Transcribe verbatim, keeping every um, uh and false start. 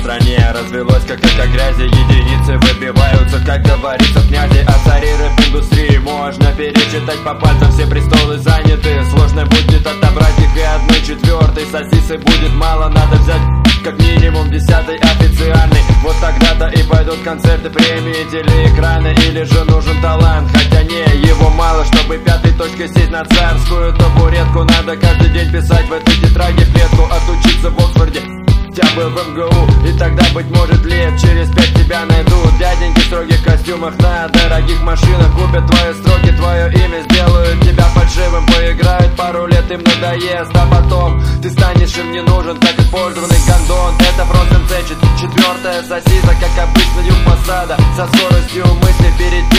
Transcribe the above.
стране развелось как это грязи. Единицы выбиваются, как говорится, в князи. А цари рэп-индустрии можно перечитать по пальцам. Все престолы заняты, сложно будет отобрать их и одной четвертой. Сосисы будет мало, надо взять как минимум десятый официальный. Вот тогда-то и пойдут концерты, премии, телеэкраны. Или же нужен талант, хотя не, его мало. Чтобы пятой точкой сесть на царскую табуретку, надо каждый день писать в этой тетради клетку. Отучиться в Оксфорде, хотя бы в эм гэ у. И тогда, быть может, лет через пять тебя найдут дяденьки в строгих костюмах на дорогих машинах. Купят твои строки, твое имя, сделают тебя фальшивым. Поиграют пару лет, им надоест, а потом ты станешь им не нужен, как использованный гондон. Это просто цечет четвертая сосиса, как обычно юг посада. Со скоростью мысли впереди